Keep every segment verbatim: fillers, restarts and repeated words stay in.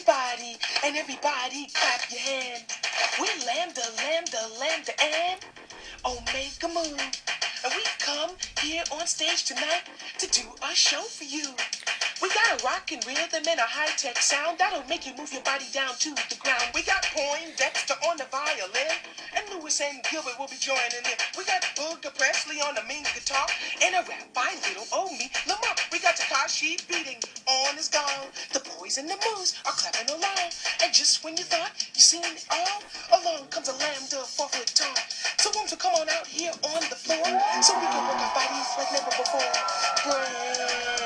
everybody, and everybody clap your hand. We lambda, lambda, lambda, and Omega Moon. And we come here on stage tonight to do our show for you. We got a rockin' rhythm and a high-tech sound that'll make you move your body down to the ground. We got Poindexter on the violin, and Lewis and Gilbert will be joining in. We got Booger Presley on the main guitar, and a rap by little old me, Lamar. We got Takashi beating on his gong. The boys and the moves are clapping along. And just when you thought you seen it all, along comes a lambda four-foot tall. So won't you come on out here on the floor, so we can work our bodies like never before. Break.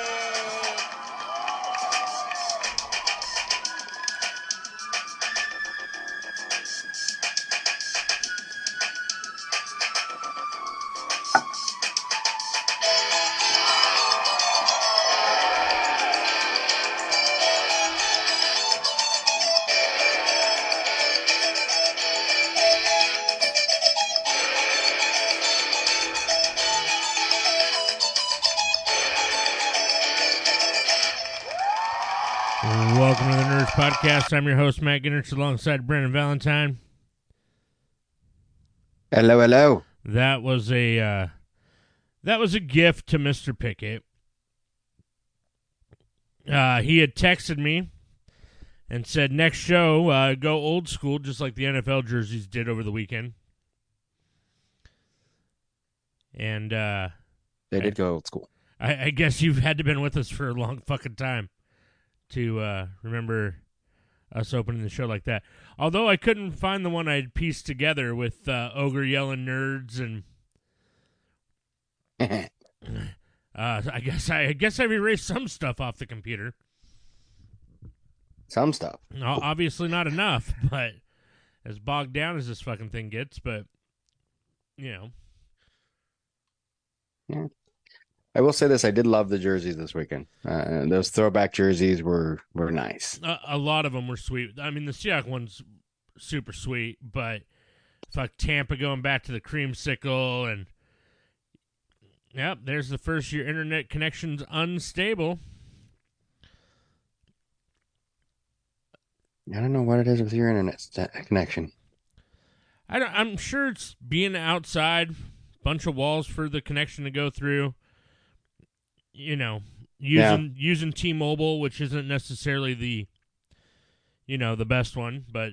Welcome to the Nerds Podcast. I'm your host, Matt Gingrich, alongside Brendan Valentine. Hello, hello. That was a uh, that was a gift to Mister Pickett. Uh, he had texted me and said, next show, uh, go old school, just like the N F L jerseys did over the weekend. And uh, They did I, go old school. I, I guess you've had to been with us for a long fucking time to uh, remember us opening the show like that. Although I couldn't find the one I'd pieced together with uh, Ogre yelling nerds and uh, I guess I, I guess I've erased some stuff off the computer. Some stuff. No, obviously not enough, but as bogged down as this fucking thing gets, but you know. Yeah. I will say this, I did love the jerseys this weekend. Uh, those throwback jerseys were, were nice. A, a lot of them were sweet. I mean, the Seahawks one's super sweet, but fuck Tampa going back to the creamsicle, and yep, there's the first year internet connection's unstable. I don't know what it is with your internet st- connection. I don't, I'm sure it's being outside, bunch of walls for the connection to go through. You know, using yeah. using T-Mobile, which isn't necessarily the, you know, the best one, but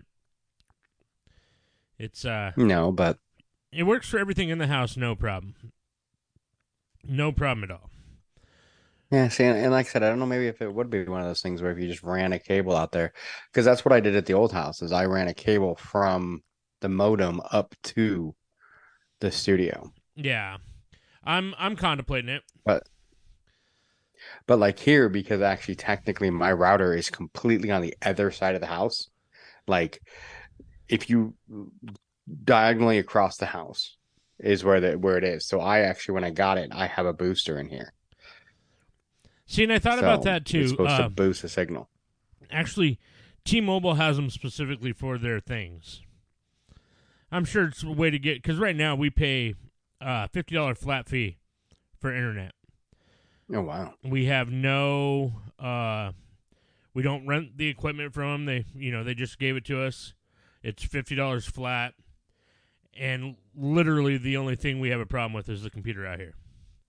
it's uh no, but it works for everything in the house, no problem, no problem at all. Yeah, see, and, and like I said, I don't know, maybe if it would be one of those things where if you just ran a cable out there, because that's what I did at the old house. Is I ran a cable from the modem up to the studio. Yeah, I'm I'm contemplating it, but. But like here, because actually technically my router is completely on the other side of the house. Like if you diagonally across the house is where the where it is. So I actually, when I got it, I have a booster in here. See, and I thought so about that too. It's supposed uh, to boost the signal. Actually, T-Mobile has them specifically for their things. I'm sure it's a way to get, because right now we pay uh fifty dollars flat fee for internet. Oh, wow. We have no, uh, we don't rent the equipment from them. They, you know, they just gave it to us. It's fifty dollars flat. And literally the only thing we have a problem with is the computer out here.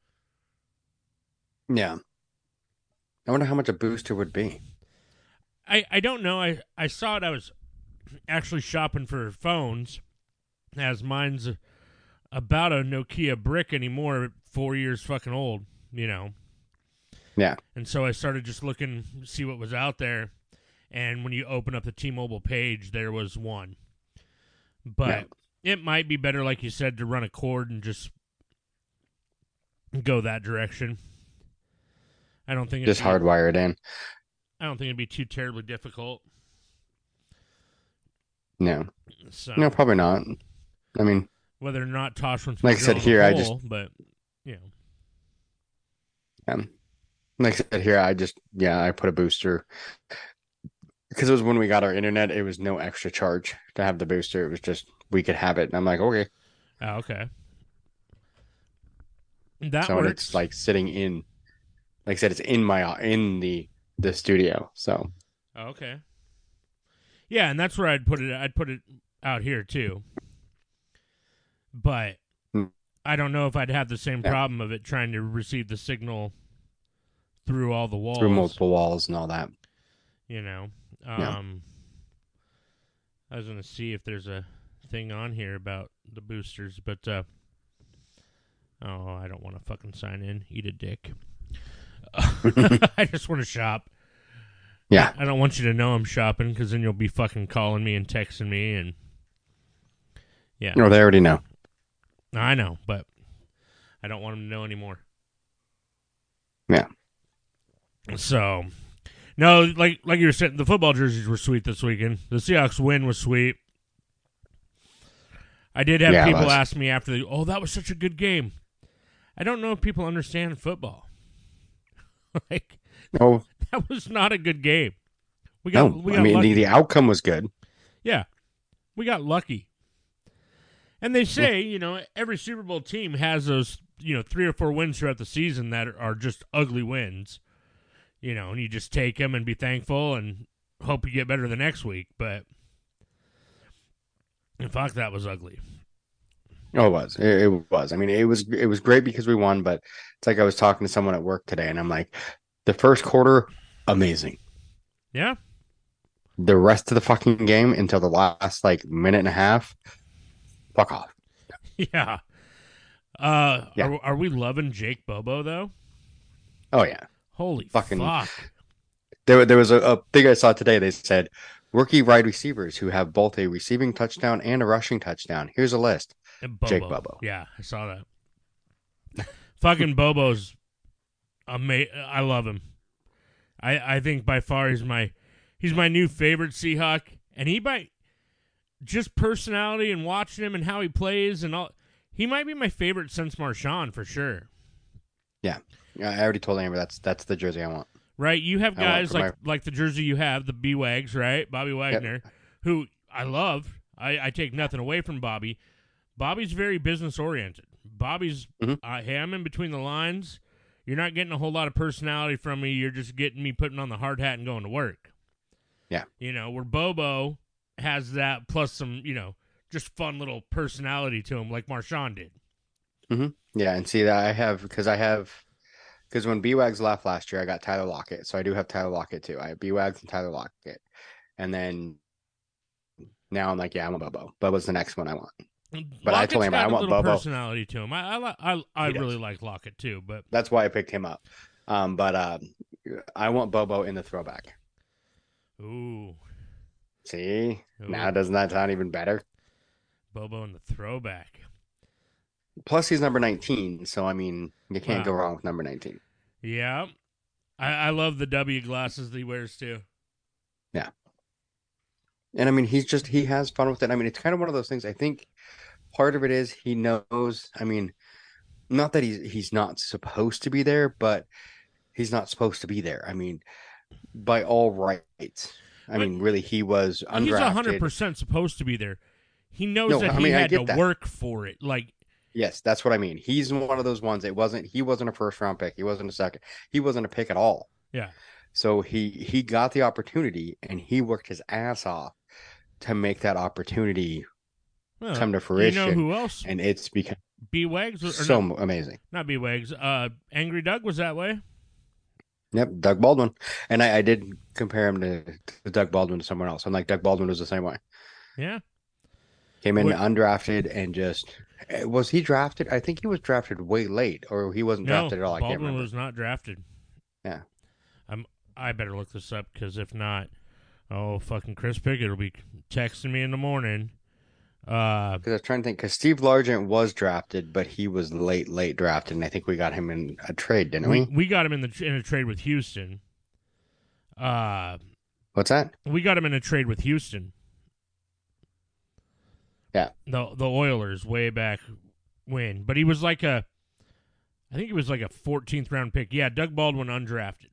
Yeah. I wonder how much a booster would be. I, I don't know. I, I saw it. I was actually shopping for phones, as mine's about a Nokia brick anymore, four years fucking old, you know. Yeah. And so I started just looking to see what was out there. And when you open up the T-Mobile page, there was one. But yeah. It might be better, like you said, to run a cord and just go that direction. I don't think just be, hardwire it in. I don't think it'd be too terribly difficult. No. So, no, probably not. I mean, whether or not Tosh wants to like I said here, hole, I just, but you Yeah. know. Like I said here, I just, yeah, I put a booster because it was when we got our internet. It was no extra charge to have the booster. It was just, we could have it. And I'm like, okay. Oh, okay. That so works. It's like sitting in, like I said, it's in my, in the, the studio. So. Oh, okay. Yeah, and that's where I'd put it. I'd put it out here too. But Hmm. I don't know if I'd have the same Yeah. problem of it trying to receive the signal through all the walls. Through multiple walls and all that. You know. Yeah. Um, I was going to see if there's a thing on here about the boosters, but uh, oh, I don't want to fucking sign in. Eat a dick. I just want to shop. Yeah. I don't want you to know I'm shopping because then you'll be fucking calling me and texting me and yeah. No, they already know. I know, but I don't want them to know anymore. Yeah. So, no, like like you were saying, the football jerseys were sweet this weekend. The Seahawks win was sweet. I did have Yeah, it people was. ask me after the, oh, that was such a good game. I don't know if people understand football. Like, Oh, that was not a good game. We got, no. we got I mean, lucky. the, the outcome was good. Yeah, we got lucky. And they say, you know, every Super Bowl team has those, you know, three or four wins throughout the season that are just ugly wins. You know, and you just take them and be thankful and hope you get better the next week. But, fuck, that was ugly. Oh, it was. It, it was. I mean, it was it was great because we won, but it's like I was talking to someone at work today, and I'm like, the first quarter, amazing. Yeah? The rest of the fucking game until the last like minute and a half, fuck off. Yeah. Uh, Yeah. Are, are we loving Jake Bobo, though? Oh yeah. Holy Fucking- fuck. There there was a, a thing I saw today. They said rookie wide receivers who have both a receiving touchdown and a rushing touchdown. Here's a list. And Bobo. Jake Bobo. Yeah, I saw that. Fucking Bobo's ama- I love him. I, I think by far he's my he's my new favorite Seahawk, and he might just personality and watching him and how he plays and all. He might be my favorite since Marshawn for sure. Yeah, I already told Amber that's that's the jersey I want. Right? You have I want guys for like like the jersey you have, the B Wags, right? Bobby Wagner, who I love. I, I take nothing away from Bobby. Bobby's very business oriented. Bobby's Mhm. uh, hey, I'm in between the lines. You're not getting a whole lot of personality from me. You're just getting me putting on the hard hat and going to work. Yeah. You know, where Bobo has that plus some, you know, just fun little personality to him like Marshawn did. Yeah, and see that I have because I have because when B Wags left last year, I got Tyler Lockett, so I do have Tyler Lockett too. I have B Wags and Tyler Lockett, and then now I'm like, yeah, I want Bobo. Bobo's the next one I want. But I told Lockett's him got I a want little Bobo. personality to him. I I li- I, I He does. really like Lockett too, but That's why I picked him up. Um, but uh, I want Bobo in the throwback. ooh, See, ooh. now doesn't that sound even better? Bobo in the throwback. Plus, he's number nineteen, so I mean, you can't Wow. go wrong with number nineteen. Yeah. I, I love the W glasses that he wears too. And I mean, he's just he has fun with it. I mean, it's kind of one of those things. I think part of it is he knows. I mean, not that he's he's not supposed to be there, but he's not supposed to be there. I mean, by all rights. I mean, really, he was He's one hundred undrafted. percent supposed to be there. He knows No, that I he mean, I had to get that. work for it. Like, Yes, that's what I mean. He's one of those ones. It wasn't. He wasn't a first round pick. He wasn't a second. He wasn't a pick at all. yeah. So he he got the opportunity, and he worked his ass off to make that opportunity Well, come to you fruition. know who else? And it's become B Wags or so not, amazing. not B Wags. Uh, Angry Doug was that way. Yep, Doug Baldwin. And I, I did compare him to, to Doug Baldwin to someone else. I'm like, Doug Baldwin was the same way. Yeah. Came in What- undrafted and just eh, was he drafted? I think he was drafted way late, or he wasn't No, drafted at all. I can't Baldwin remember. was not drafted. Yeah. I'm. I better look this up because if not, oh fucking Chris Pickett will be texting me in the morning. Uh, Because I was trying to think, because Steve Largent was drafted, but he was late, late drafted, and I think we got him in a trade, didn't we we? we got him in the in a trade with Houston. Uh, What's that? we got him in a trade with Houston. Yeah. The the Oilers way back when, but he was like a, I think he was like a fourteenth round pick. Yeah, Doug Baldwin undrafted.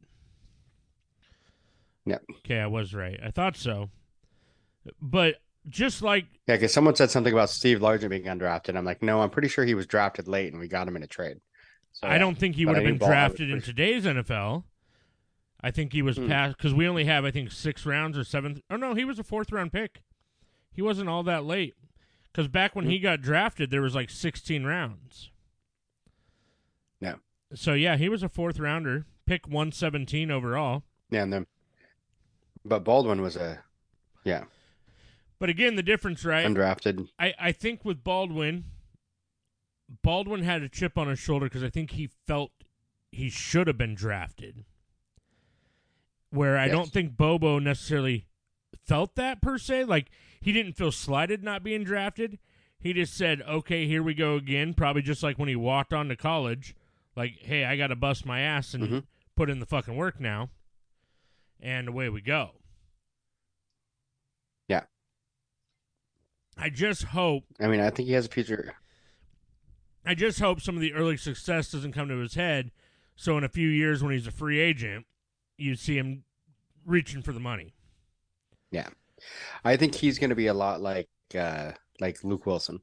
Yep. Okay, I was right. I thought so. But just like Yeah, because someone said something about Steve Largent being undrafted. I'm like, no, I'm pretty sure he was drafted late, and we got him in a trade. So, I don't think he but would I have been knew Ball- I was drafted in pretty- today's N F L. I think he was Hmm. past because we only have I think six rounds or seventh. Oh no, he was a fourth round pick. He wasn't all that late because back when Hmm. he got drafted, there was like sixteen rounds. Yeah. So yeah, he was a fourth rounder, pick one seventeen overall. Yeah, and then, but Baldwin was a, yeah, But again, the difference, right? undrafted. I, I think with Baldwin, Baldwin had a chip on his shoulder because I think he felt he should have been drafted. Where I Yes. don't think Bobo necessarily felt that per se. Like, he didn't feel slighted not being drafted. He just said, okay, here we go again. Probably just like when he walked on to college. Like, hey, I got to bust my ass and Mhm. put in the fucking work now. And away we go. Yeah. I just hope I mean, I think he has a future. I just hope some of the early success doesn't come to his head. So in a few years when he's a free agent, you see him reaching for the money. Yeah. I think he's going to be a lot like, uh, like Luke Wilson,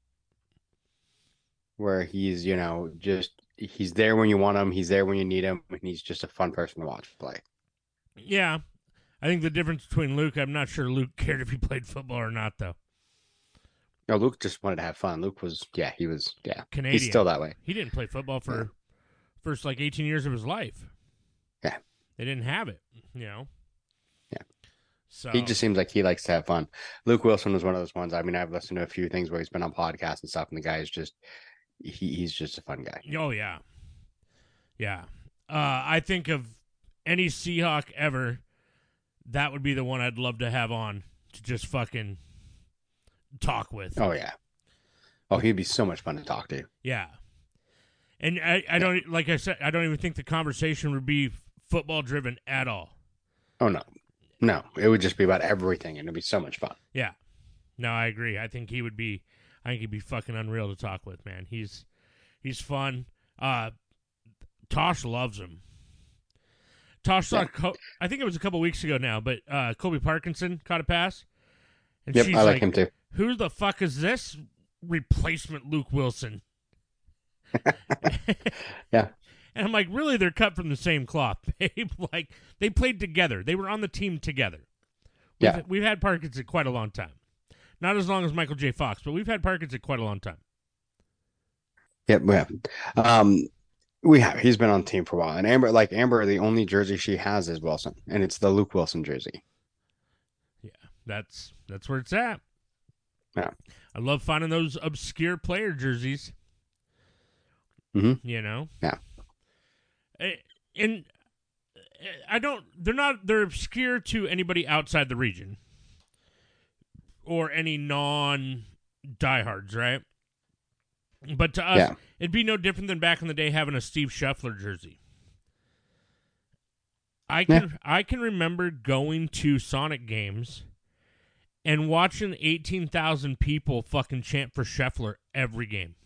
where he's, you know, just, he's there when you want him. He's there when you need him. And he's just a fun person to watch play. Yeah. I think the difference between Luke, I'm not sure Luke cared if he played football or not, though. No, Luke just wanted to have fun. Luke was, yeah, he was, yeah. Canadian. He's still that way. He didn't play football for Yeah. first like eighteen years of his life. Yeah. They didn't have it, you know? Yeah. So He just seems like he likes to have fun. Luke Wilson was one of those ones. I mean, I've listened to a few things where he's been on podcasts and stuff, and the guy is just, he, he's just a fun guy. Oh, yeah. Yeah. Uh, I think of any Seahawk ever, that would be the one I'd love to have on to just fucking talk with. Oh, yeah. Oh, he'd be so much fun to talk to. Yeah. And I, I don't, like I said, I don't even think the conversation would be football driven at all. Oh, no. No, it would just be about everything, and it'd be so much fun. Yeah. No, I agree. I think he would be, I think he'd be fucking unreal to talk with, man. He's, he's fun. Uh, Tosh loves him. Tosh saw, Yeah. Co- I think it was a couple weeks ago now, but uh, Kobe Parkinson caught a pass. And Yep, she's I like him too. Who the fuck is this replacement Luke Wilson? Yeah. And I'm like, really? They're cut from the same cloth, babe. Like, they played together. They were on the team together. We've, Yeah. We've had Parkinson quite a long time. Not as long as Michael J. Fox, but we've had Parkinson quite a long time. Yep, we have. Um, we have. He's been on the team for a while. And Amber, like Amber, the only jersey she has is Wilson, and it's the Luke Wilson jersey. Yeah, that's that's where it's at. Yeah. I love finding those obscure player jerseys. Mm-hmm. You know? Yeah. Eh, And eh, I don't, they're not, they're obscure to anybody outside the region or any non diehards, right? But to us, Yeah. it'd be no different than back in the day having a Steve Scheffler jersey. I can Yeah. I can remember going to Sonic games and watching eighteen thousand people fucking chant for Scheffler every game.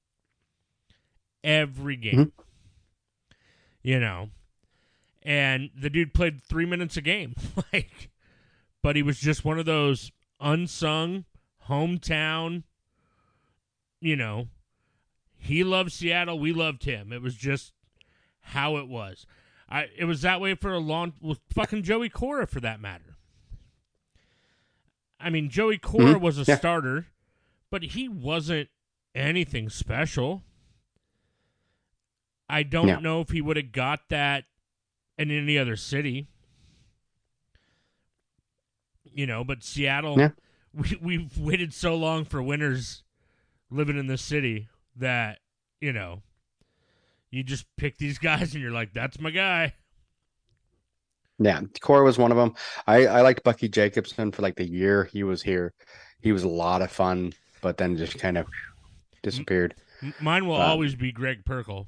Every game. Mm-hmm. You know. And the dude played three minutes a game. like but he was just one of those unsung hometown, you know, he loved Seattle, we loved him. It was just how it was. I it was that way for a long with fucking Joey Cora for that matter. I mean, Joey Cora Mm-hmm. was a Yeah. starter, but he wasn't anything special. I don't Yeah. know if he would have got that in any other city. You know, but Seattle, Yeah. we, we've waited so long for winners living in this city that, you know, you just pick these guys and you're like, that's my guy. Yeah, Cora was one of them. I, I liked Bucky Jacobson for like the year he was here. He was a lot of fun, but then just kind of disappeared. M- Mine will Um, always be Greg Perkle.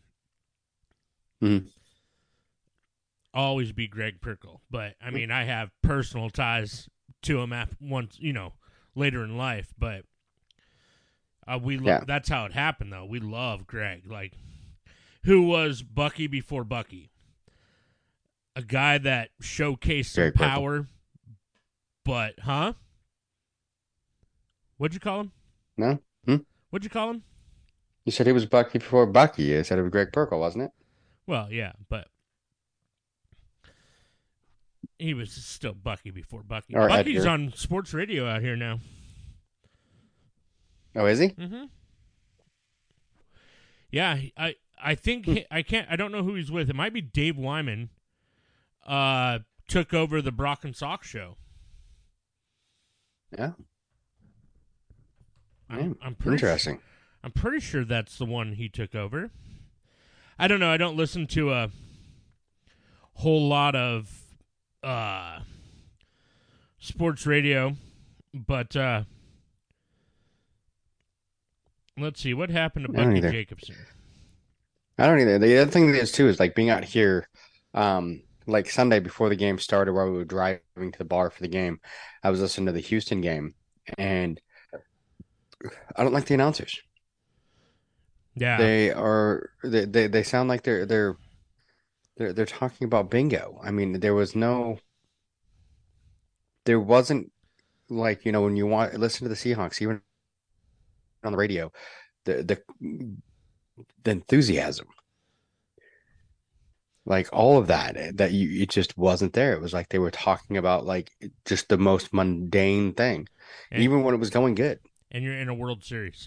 Mhm. Always be Greg Perkle. But, I mean, I have personal ties to him after once, you know, later in life. But uh, we lo- Yeah. that's how it happened, though. We love Greg. Like, who was Bucky before Bucky? A guy that showcased some Greg Perkle. power, but, huh? What'd you call him? No? Hmm? What'd you call him? You said he was Bucky before Bucky. You said it was Greg Perkle, wasn't it? Well, yeah, but He was still Bucky before Bucky. Or Bucky's Edgar. on sports radio out here now. Oh, is he? Mm-hmm. Yeah, I I think he, I can't. I don't know who he's with. It might be Dave Wyman. Uh, took over the Brock and Sock show. Yeah. I'm, I'm pretty Interesting. Sure, I'm pretty sure that's the one he took over. I don't know. I don't listen to a whole lot of uh, sports radio, but uh, let's see what happened to Bucky Jacobson. I don't either. The other thing is too is like being out here, um, like Sunday before the game started, while we were driving to the bar for the game, I was listening to the Houston game, and I don't like the announcers. Yeah, they are. They they, they sound like they're they're they're they're talking about bingo. I mean, there was no. There wasn't like you know when you want listen to the Seahawks even on the radio, the the the enthusiasm, like all of that that you it just wasn't there. It was like they were talking about like just the most mundane thing, and, even when it was going good. And you're in a World Series.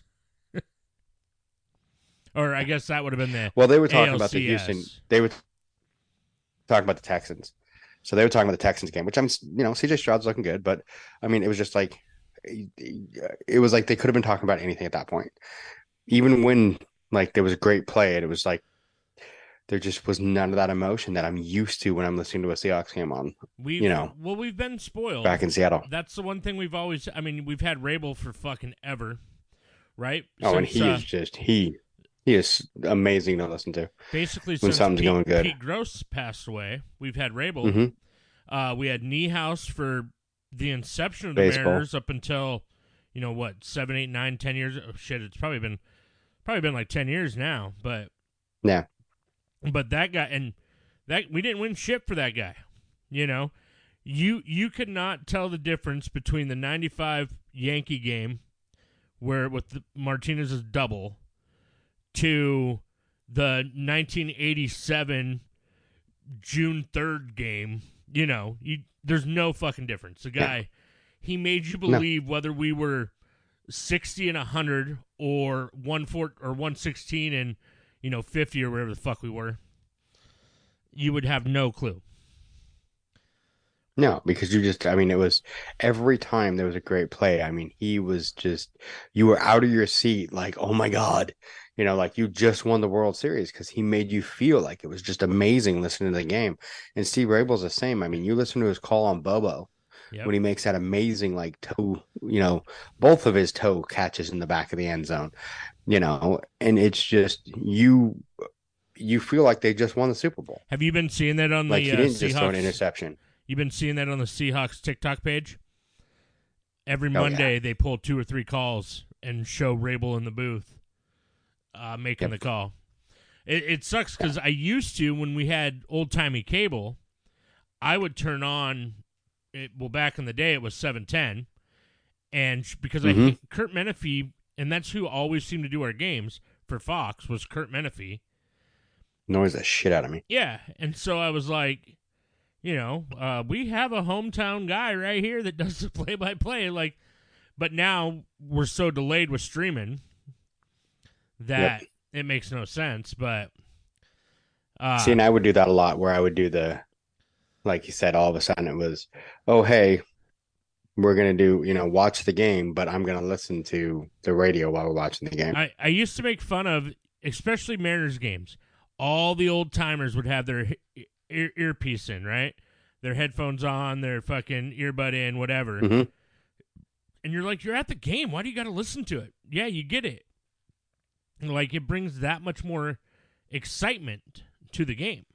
Or I guess that would have been the well, they were talking A L C S. About the Houston. They were talking about the Texans. So they were talking about the Texans game, which I'm, you know, C J Stroud's looking good, but I mean, it was just like, it was like they could have been talking about anything at that point. Even when like there was a great play, and it was like there just was none of that emotion that I'm used to when I'm listening to a Seahawks game on. We've, you know, well, we've been spoiled back in Seattle. That's the one thing we've always. I mean, we've had Rabel for fucking ever, right? Oh, Since, and he uh, is just he. He is amazing to listen to. Basically, when since something's Pete, going good. Pete Gross passed away, we've had Rabel. Mm-hmm. Uh, we had Niehaus for the inception of the Baseball. Mariners up until, you know, what, seven, eight, nine, ten years. Oh, shit, it's probably been probably been like ten years now. But yeah, but that guy and that we didn't win shit for that guy. You know, you you could not tell the difference between the ninety-five Yankee game where with the Martinez's double. To the nineteen eighty-seven June third game, you know, you, there's no fucking difference. The guy, yeah. he made you believe no. whether we were sixty and one hundred or one four or one sixteen and, you know, fifty or whatever the fuck we were, you would have no clue. No, because you just, I mean, it was every time there was a great play. I mean, he was just, you were out of your seat like, oh my God. You know, like you just won the World Series because he made you feel like it was just amazing listening to the game. And Steve Rabel's the same. I mean, you listen to his call on Bobo yep. when he makes that amazing, like, toe, you know, both of his toe catches in the back of the end zone, you know, and it's just, you you feel like they just won the Super Bowl. Have you been seeing that on like the he didn't uh, just throw an interception. You've been seeing that on the Seahawks TikTok page? Every Monday, oh, yeah. they pull two or three calls and show Rabel in the booth. Uh, making yep. the call. It, it sucks because I used to, when we had old-timey cable, I would turn on, it, well, back in the day, it was seven ten, and because mm-hmm. I Kurt Menefee, and that's who always seemed to do our games for Fox, was Kurt Menefee. Annoys the shit out of me. Yeah, and so I was like, you know, uh, we have a hometown guy right here that does the play-by-play, like, but now we're so delayed with streaming that yep. it makes no sense, but uh, see, and I would do that a lot where I would do the, like you said, all of a sudden it was, oh, hey, we're going to do, you know, watch the game, but I'm going to listen to the radio while we're watching the game. I, I used to make fun of, especially Mariners games, all the old timers would have their ear, earpiece in, right? Their headphones on, their fucking earbud in, whatever. Mm-hmm. And you're like, you're at the game. Why do you got to listen to it? Yeah, you get it. Like, it brings that much more excitement to the game.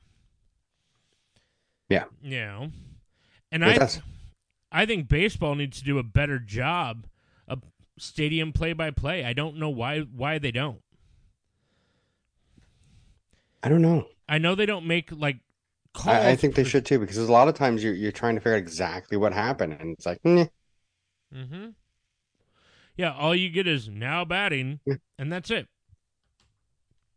Yeah. You know? And I, th- I think baseball needs to do a better job of stadium play-by-play. I don't know why why they don't. I don't know. I know they don't make, like, calls. I, I think they should, too, because a lot of times you're, you're trying to figure out exactly what happened, and it's like, meh. Mm-hmm. Yeah, all you get is now batting, yeah. and that's it.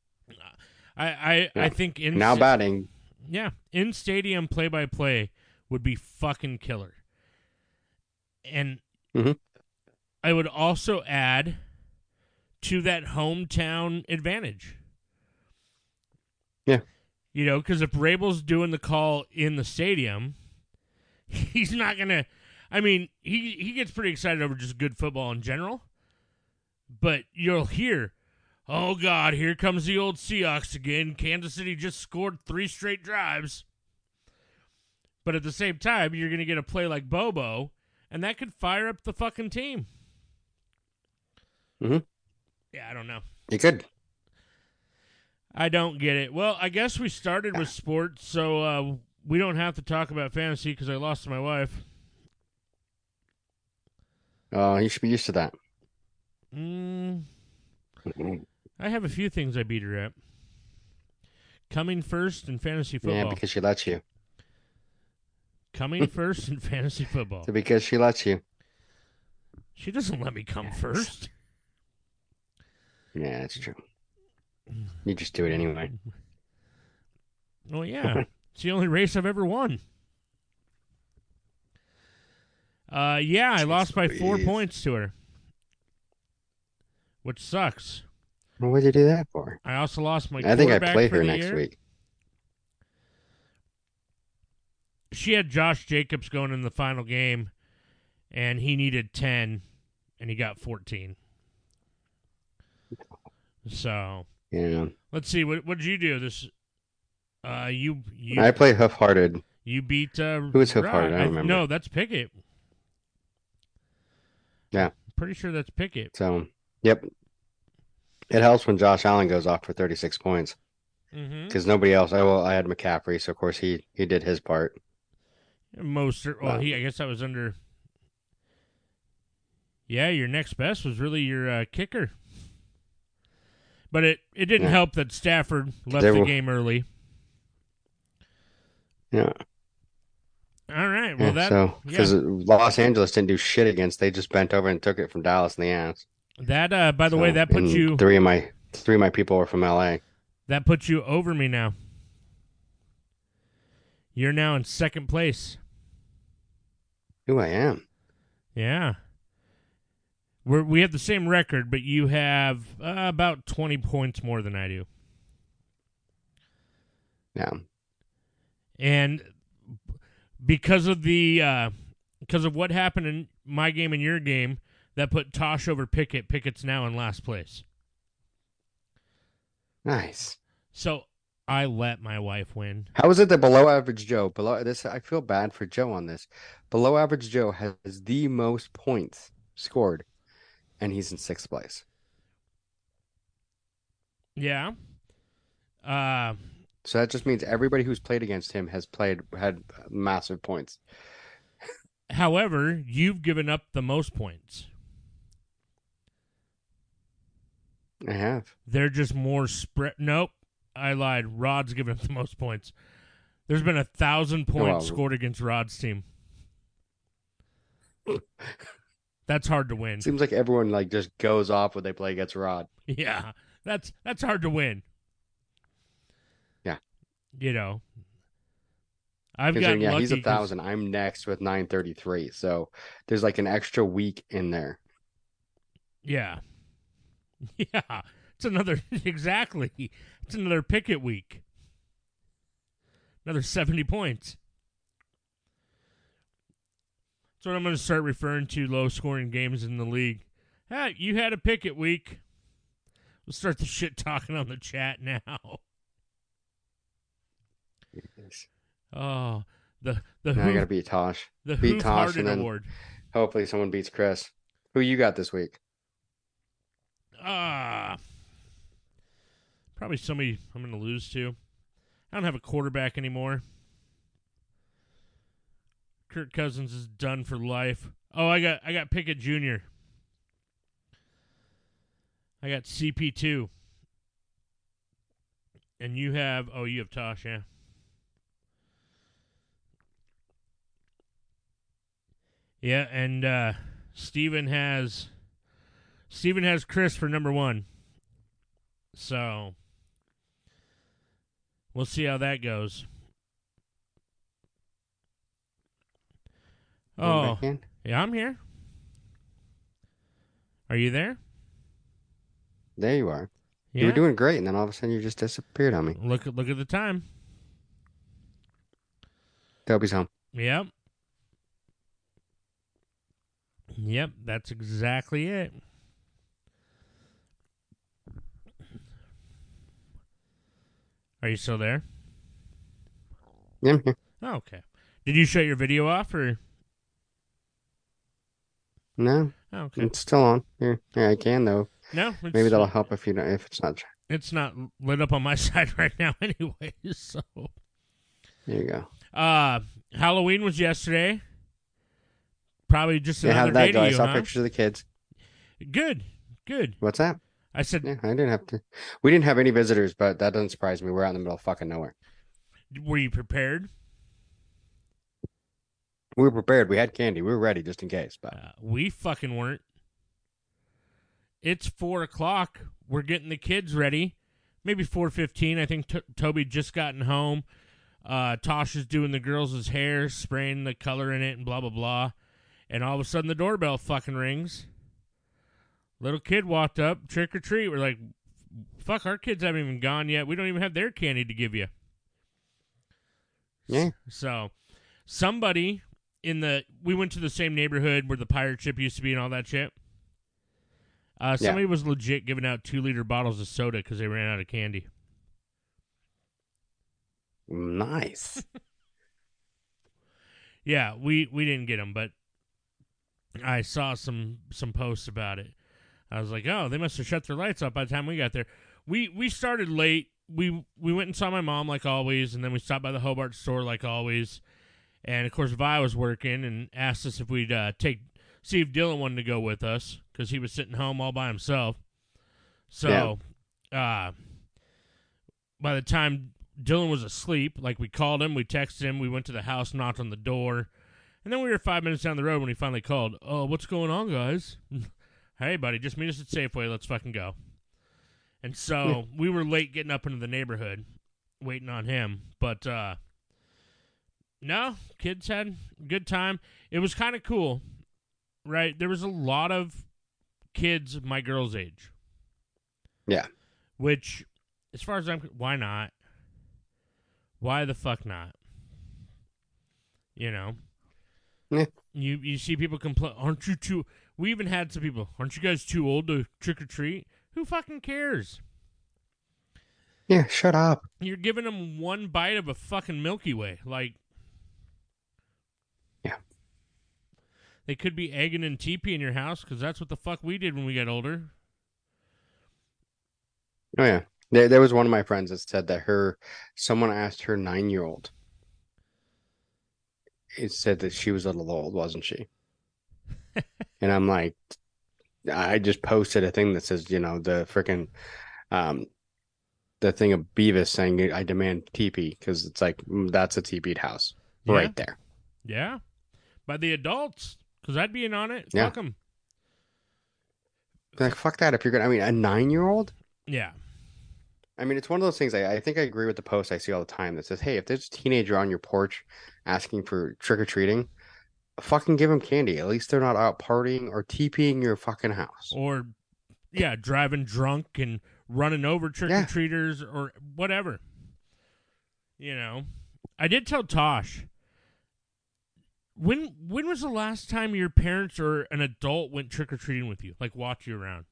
I I, yeah. I think in now batting. Yeah, in stadium play by play would be fucking killer. And mm-hmm. I would also add to that hometown advantage. Yeah. You know, because if Rabel's doing the call in the stadium, he's not going to... I mean, he, he gets pretty excited over just good football in general. But you'll hear, oh, God, here comes the old Seahawks again. Kansas City just scored three straight drives. But at the same time, you're going to get a play like Bobo, and that could fire up the fucking team. Mm-hmm. Yeah, I don't know. You could. I don't get it. Well, I guess we started with sports, so uh, we don't have to talk about fantasy because I lost to my wife. Oh, uh, you should be used to that. Mm, I have a few things I beat her at. Coming first in fantasy football. Yeah, because she lets you. Coming first in fantasy football. So because she lets you. She doesn't let me come Yes. first. Yeah, that's true. You just do it anyway. Well, yeah. It's the only race I've ever won. Uh, yeah, I Jeez lost by four Louise. points to her. Which sucks. Well, what did you do that for? I also lost my I think I quarterback play for her the next year. week. She had Josh Jacobs going in the final game, and he needed ten, and he got fourteen. So, Yeah. let's see. What what did you do? This, uh, you you I play Hoof Hearted. you beat uh, Who is Hoof Hearted? Rod. I don't remember. No, that's Pickett. Yeah. Pretty sure that's Pickett. So, yep. It helps when Josh Allen goes off for thirty-six points. Mm-hmm. Because nobody else, I, well, I had McCaffrey, so of course he, he did his part. Most, well, Wow. he. I guess that was under. Yeah, your next best was really your uh, kicker. But it, it didn't Yeah. help that Stafford left They the were- game early. Yeah. All right. Well, yeah that so, yeah. because Los Angeles didn't do shit against, they just bent over and took it from Dallas in the ass. that uh, by the So, way, that puts and you Three of my three of my people were from L A. that puts you over me now. You're now in second place. Who I am. Yeah. We're, we have the same record, but you have uh, about twenty points more than I do. Yeah. And because of the uh, because of what happened in my game and your game, that put Tosh over Pickett. Pickett's now in last place. Nice. So I let my wife win. How is it that below average Joe, below this, I feel bad for Joe on this. Below average Joe has the most points scored, and he's in sixth place. Yeah. Uh, So that just means everybody who's played against him has played had massive points. however, you've given up the most points. I have. They're just more spread. Nope. I lied. Rod's given up the most points. There's been a thousand points well- scored against Rod's team. That's hard to win. Seems like everyone like just goes off when they play against Rod. Yeah, that's that's hard to win. Yeah. You know, I've got Considering, yeah, lucky he's a 'cause- thousand. I'm next with nine thirty-three. So there's like an extra week in there. Yeah, yeah. It's another exactly. It's another Pickett week. Another seventy points. That's what I'm going to start referring to low-scoring games in the league. Hey, you had a Pickett week. We'll start the shit talking on the chat now. Oh, the the Now I hoof, gotta beat Tosh. the beat Hoof Tosh Hearted and then- Award. Hopefully someone beats Chris. Who you got this week? Ah, probably somebody I'm going to lose to. I don't have a quarterback anymore. Kirk Cousins is done for life. Oh, I got I got Pickett Junior I got C P two. And you have oh, you have Tosh, yeah. Yeah, and uh Steven has Steven has Chris for number one. So we'll see how that goes. Oh, yeah, I'm here. Are you there? There you are. Yeah. You were doing great, and then all of a sudden you just disappeared on me. Look at look at the time. Toby's home. Yep. Yep, that's exactly it. Are you still there? Yeah, I'm here. Oh, okay. Did you shut your video off or? No. Oh, okay. It's still on. Here, here I can though. No. Maybe that'll help if you don't, if it's not. It's not lit up on my side right now, anyway. So. There you go. Uh, Halloween was yesterday. Probably just Yeah, another how did that day go? to I you, saw huh? pictures of the kids. Good. Good. What's that? I said. Yeah, I didn't have to. We didn't have any visitors, but that doesn't surprise me. We're out in the middle of fucking nowhere. Were you prepared? We were prepared. We had candy. We were ready just in case. But Uh, we fucking weren't. It's four o'clock. We're getting the kids ready. Maybe four fifteen. I think T- Toby just gotten home. Uh, Tosh is doing the girls' hair, spraying the color in it, and blah blah blah. And all of a sudden, the doorbell fucking rings. Little kid walked up, trick or treat. We're like, "Fuck, our kids haven't even gone yet. We don't even have their candy to give you." yeah, So, somebody in the we went to the same neighborhood where the pirate ship used to be and all that shit. Uh, somebody yeah. was legit giving out two liter bottles of soda because they ran out of candy. Nice. Yeah, we, we didn't get them, but I saw some some posts about it. I was like, oh, they must have shut their lights off by the time we got there. We we started late. We we went and saw my mom like always, and then we stopped by the Hobart store like always. And of course, Vi was working and asked us if we'd uh, take see if Dylan wanted to go with us because he was sitting home all by himself. So, yeah. uh, by the time Dylan was asleep, like we called him, we texted him, we went to the house, knocked on the door, and then we were five minutes down the road when he finally called. Oh, what's going on, guys? Hey, buddy, just meet us at Safeway. Let's fucking go. And so yeah. we were late getting up into the neighborhood, waiting on him. But uh, no, kids had a good time. It was kind of cool, right? There was a lot of kids my girl's age. Yeah. Which, as far as I'm, why not? Why the fuck not? You know? Yeah. You you see people complain, aren't you too... We even had some people, aren't you guys too old to trick-or-treat? Who fucking cares? Yeah, shut up. You're giving them one bite of a fucking Milky Way. Like... Yeah. They could be egging and teepeeing your house, because that's what the fuck we did when we got older. Oh, yeah. There, there was one of my friends that said that her... Someone asked her nine-year-old. It said that she was a little old, wasn't she? And I'm like, I just posted a thing that says, you know, the freaking, um, the thing of Beavis saying, I demand teepee, because it's like, that's a teepeed house yeah. right there. Yeah. By the adults, because I'd be in on it. Yeah. Fuck them. Like, fuck that. If you're going to, I mean, a nine-year-old? Yeah. I mean, it's one of those things. I, I think I agree with the post I see all the time that says, hey, if there's a teenager on your porch asking for trick-or-treating, fucking give them candy. At least they're not out partying or teepeeing your fucking house. Or, yeah, driving drunk and running over trick-or-treaters yeah. or whatever. You know. I did tell Tosh, when when was the last time your parents or an adult went trick-or-treating with you? Like, walked you around?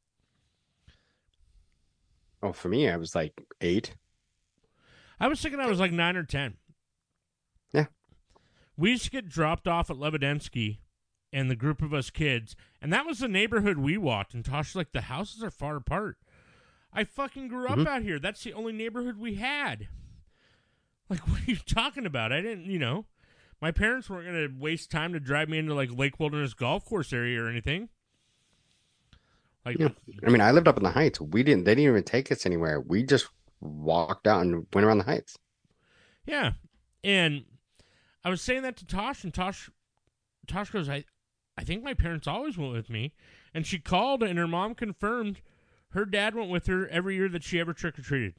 Oh, for me, I was like eight. I was thinking I was like nine or ten. Yeah. We used to get dropped off at Levodensky and the group of us kids, and that was the neighborhood we walked. And Tosh was like, the houses are far apart. I fucking grew up mm-hmm. out here. That's the only neighborhood we had. Like, what are you talking about? I didn't, you know, my parents weren't going to waste time to drive me into like Lake Wilderness Golf Course area or anything. Like, yeah. I mean, I lived up in the Heights. We didn't, they didn't even take us anywhere. We just walked out and went around the Heights. Yeah. And I was saying that to Tosh, and Tosh, Tosh goes, I, I think my parents always went with me. And she called, and her mom confirmed her dad went with her every year that she ever trick-or-treated.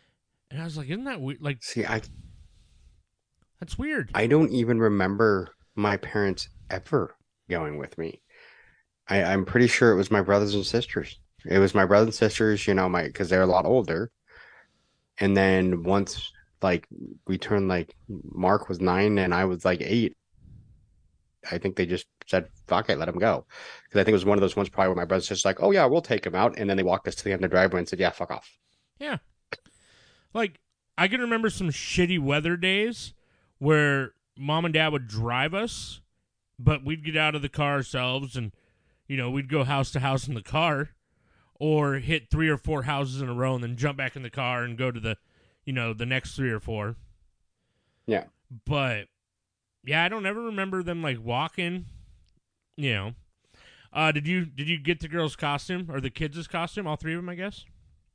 And I was like, isn't that weird? Like, see, I, that's weird. I don't even remember my parents ever going with me. I, I'm pretty sure it was my brothers and sisters. It was my brothers and sisters, you know, my because they're a lot older. And then once like we turned like Mark was nine and I was like eight, I think they just said, fuck it, let him go. Because I think it was one of those ones probably where my brother's just like, oh yeah, we'll take him out. And then they walked us to the end of the driveway and said, yeah, fuck off. Yeah. Like, I can remember some shitty weather days where mom and dad would drive us, but we'd get out of the car ourselves and, you know, we'd go house to house in the car or hit three or four houses in a row and then jump back in the car and go to the, you know, the next three or four. Yeah. But, yeah, I don't ever remember them, like, walking, you know. Uh, did you did you get the girl's costume or the kids' costume? All three of them, I guess?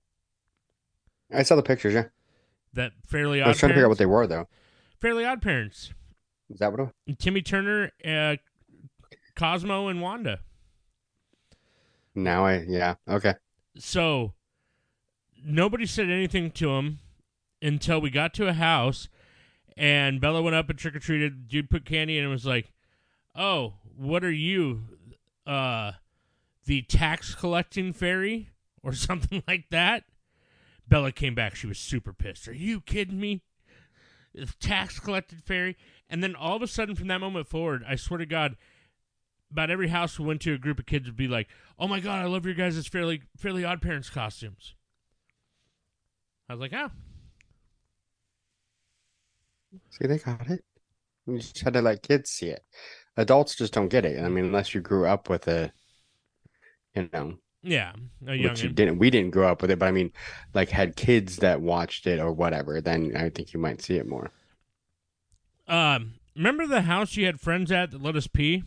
I saw the pictures, yeah. That Fairly Odd I was trying to figure out what Parents? they were, though. Fairly Odd Parents. Is that what it was? And Timmy Turner, uh, Cosmo, and Wanda. Now I, yeah, okay. So, nobody said anything to him until we got to a house, and Bella went up and trick-or-treated. Dude put candy in and was like, oh, what are you, uh, the tax-collecting fairy? Or something like that. Bella came back. She was super pissed. Are you kidding me? The tax-collected fairy? And then all of a sudden, from that moment forward, I swear to God, about every house we went to, a group of kids would be like, oh my God, I love your guys' Fairly, Fairly Odd Parents costumes. I was like, oh. See, they got it. You just had to let kids see it. Adults just don't get it. I mean, unless you grew up with a, you know, Yeah, a which you youngin'. didn't. We didn't grow up with it, but I mean, like had kids that watched it or whatever, then I think you might see it more. Um, remember the house you had friends at that let us pee?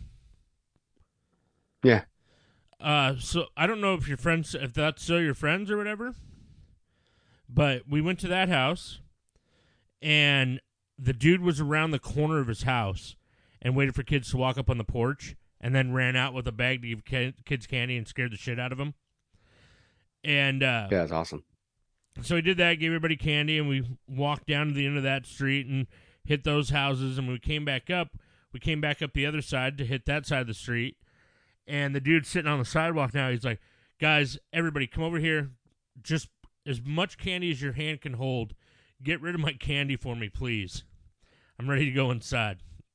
Yeah. Uh, so I don't know if your friends, if that's still your friends or whatever, but we went to that house, and the dude was around the corner of his house and waited for kids to walk up on the porch, and then ran out with a bag to give kids candy and scared the shit out of them. And uh, Yeah, that's awesome. so we did that, gave everybody candy, and we walked down to the end of that street and hit those houses. And when we came back up, we came back up the other side to hit that side of the street. And the dude sitting on the sidewalk now, he's like, guys, everybody come over here. Just as much candy as your hand can hold. Get rid of my candy for me, please. I'm ready to go inside.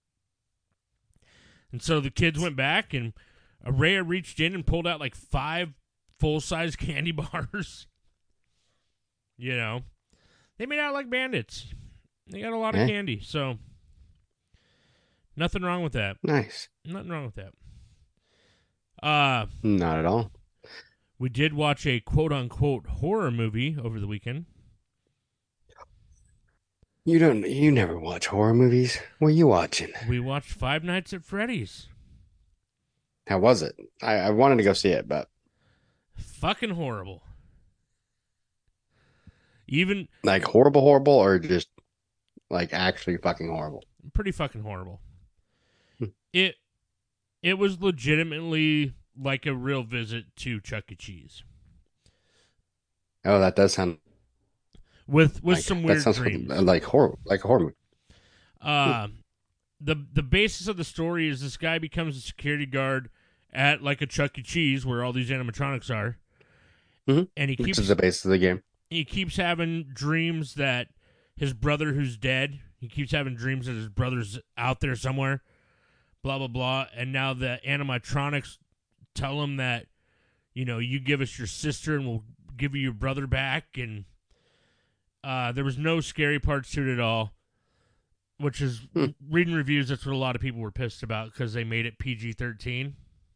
And so the kids went back, and Araya reached in and pulled out like five full-size candy bars. You know, they made out like bandits. They got a lot Eh? of candy, so nothing wrong with that. Nice. Nothing wrong with that. Uh, Not at all. we did watch a quote-unquote horror movie over the weekend. You don't. You never watch horror movies. What are you watching? We watched Five Nights at Freddy's. How was it? I, I wanted to go see it, but Fucking horrible. Even like horrible, horrible, or just like actually fucking horrible. pretty fucking horrible. Hmm. It it was legitimately like a real visit to Chuck E. Cheese Oh, that does sound with with like, some that weird sounds dreams. like horror, like a horror movie. Uh, the the basis of the story is this guy becomes a security guard at like a Chuck E. Cheese where all these animatronics are, Mm-hmm. and he Which keeps is the basis of the game. he keeps having dreams that his brother who's dead. He keeps having dreams that his brother's out there somewhere. Blah blah blah. And now the animatronics tell him that, you know, you give us your sister and we'll give you your brother back. And uh, there was no scary parts to it at all. Which is, Hmm. reading reviews, that's what a lot of people were pissed about because they made it P G thirteen.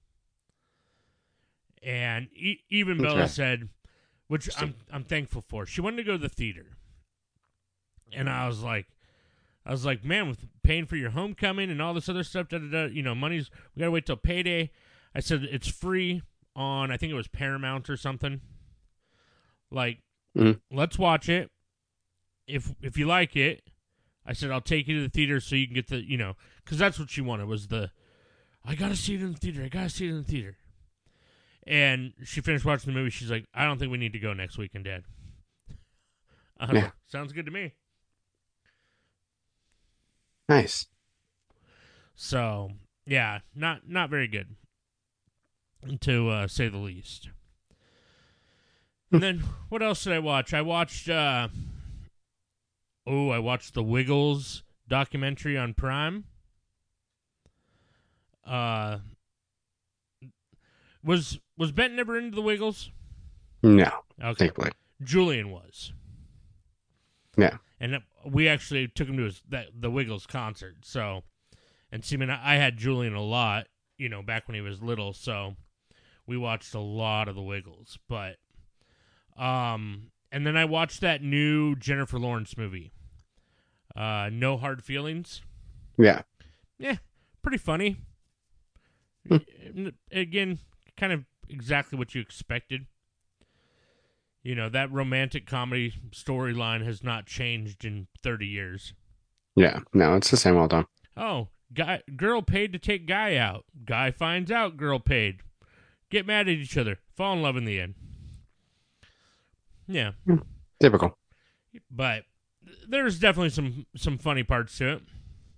And e- even Bella Okay. said, which I'm I'm thankful for. She wanted to go to the theater, and I was like, I was like, man, with paying for your homecoming and all this other stuff, da, da, da, you know, money's we gotta wait till payday. I said it's free on, I think it was Paramount or something. Like, Mhm. let's watch it. If if you like it, I said I'll take you to the theater so you can get the, you know, because that's what she wanted was the, I gotta see it in the theater. I gotta see it in the theater. And she finished watching the movie. She's like, I don't think we need to go next weekend, Dad. I was Yeah. like, sounds good to me. Nice. So yeah, not not very good, to uh, say the least. And then what else did I watch? I watched. Uh, oh, I watched the Wiggles documentary on Prime. Uh, was was Benton ever into the Wiggles? No. Okay. Thankfully. Julian was. Yeah. And we actually took him to his, that, the Wiggles concert. So, and see, I mean, I had Julian a lot, you know, back when he was little. So, we watched a lot of the Wiggles. But, um, and then I watched that new Jennifer Lawrence movie, uh, No Hard Feelings. Yeah. Yeah, pretty funny. Again, kind of exactly what you expected. You know, that romantic comedy storyline has not changed in thirty years. Yeah, no, it's the same all done. Oh, guy, girl paid to take guy out. Guy finds out girl paid. Get mad at each other. Fall in love in the end. Yeah. Typical. But there's definitely some, some funny parts to it.